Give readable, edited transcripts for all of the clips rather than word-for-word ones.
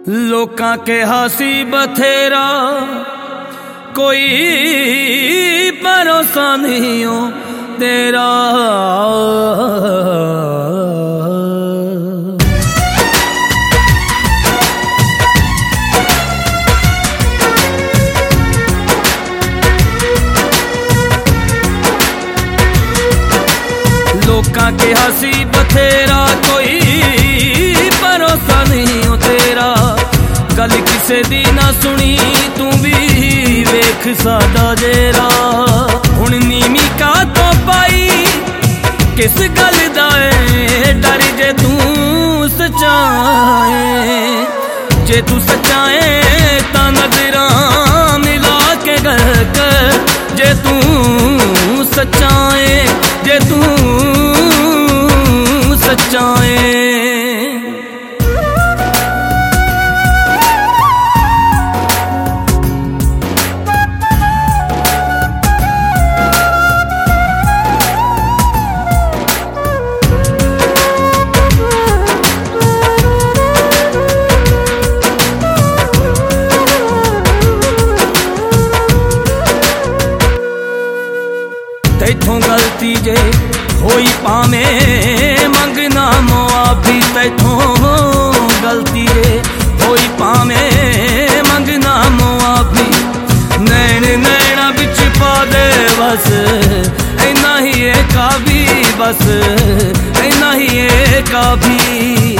लोकां के हासी बथेरा कोई भरोसा नहीं हो तेरा। लोकां के हासी बथेरा कोई भरोसा नहीं हो तेरा। गल किसे दी ना सुनी तू भी वेख सादा जेरा। हुण नीमी का तो पाई किस गल दा ऐ डर जे तू सच्चाए। जे तू सच्चाए तां नजरां मिला के गल कर। जे तू सच्चाए जे तू सच्चाए। तैथों गलती जे होई पावे मंगना मुआफी। तैथों गलती जे होई पावे मंगना मुआफी। नैन नैना बिच पा दे बस इन्ना ही है काफी। बस इन्ना ही है काफी।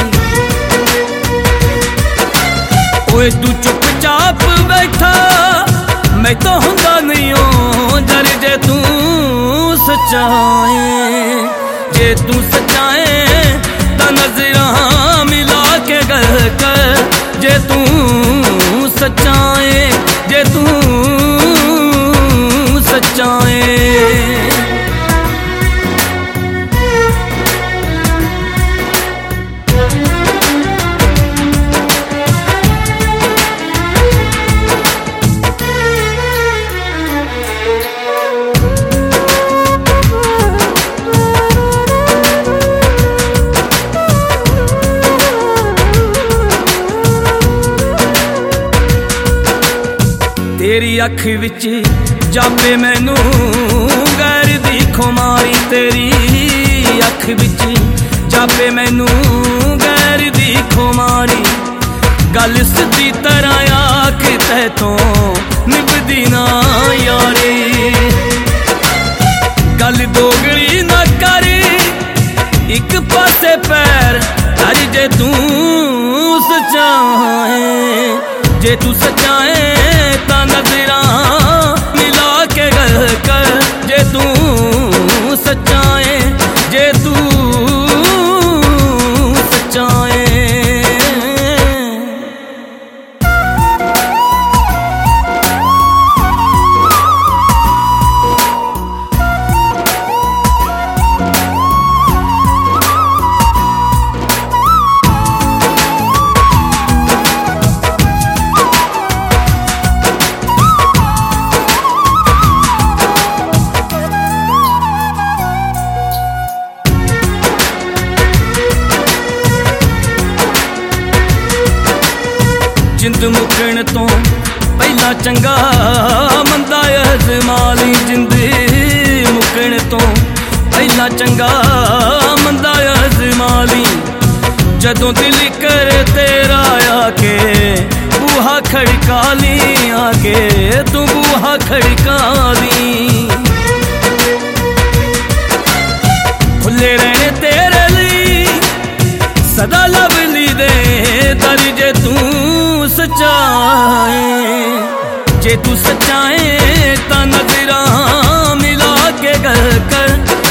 ओए तू चुपचाप बैठा मैं तो हुंदा नहीं हूं डर जे तू सच्चाए। जे तू सच्चाए ता नजरां मिला के गल कर। जे तू सच्चाए जे तू सच्चाए। तेरी अख विच जापे मैनू गैर दी खुमारी। तेरी अख विच जापे मैनू गैर दी खुमारी। गल सीधी तरह आख तैथों निभदी ना यारी। गल दोगली ना कर एक पासे पैर धर जे तू सच्चाए। जे तू सच्चाए ता नजरां मिला के गल कर। जे तू सच्चाए जे तू सच्चाए। जिंद मुकण तो पहला चंगा मंदा अजमाली। जिंद मुकण तो पहला चंगा मंदा अजमाली। जदों दिल कर तेरा आके बूहा खड़काली। आके तू बूहा खड़काली। खुले रहने तेरे लिए सदा लवली दे दर। जे तू सच्चाए जे तू सच्चाए ता नजरां मिला के गल कर।